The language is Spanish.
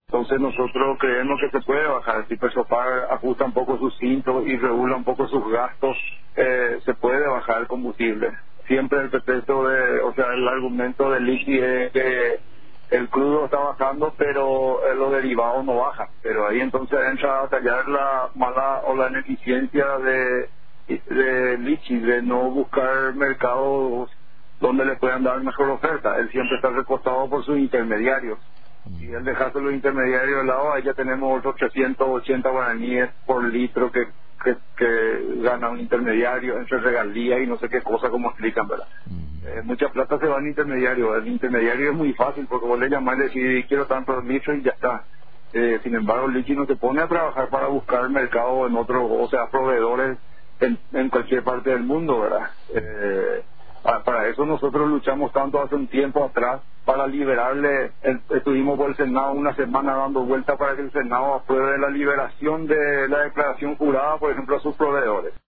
Entonces nosotros creemos que se puede bajar. Si Pesofar ajusta un poco sus cintos y regula un poco sus gastos, se puede bajar el combustible. Siempre el pretexto o sea, el argumento del litio es que el crudo está bajando, pero los derivados no bajan. Pero ahí entonces entra a tallar la mala o la ineficiencia de Lichi, de no buscar mercados donde le puedan dar mejor oferta. Él siempre está recostado por sus intermediarios. Si él dejase los intermediarios de lado, ahí ya tenemos otros 380 guaraníes por litro que gana un intermediario entre regalías y no sé qué cosa, como explican, ¿verdad? Mucha plata se va en intermediario. El intermediario es muy fácil porque vos le llamás y le decís quiero tantos litros y ya está. Sin embargo, el Lichi no se pone a trabajar para buscar mercado en otros, o sea, proveedores en cualquier parte del mundo, ¿verdad? Para eso nosotros luchamos tanto hace un tiempo atrás para liberarle. Estuvimos por el Senado una semana dando vuelta para que el Senado apruebe la liberación de la declaración jurada, por ejemplo, a sus proveedores.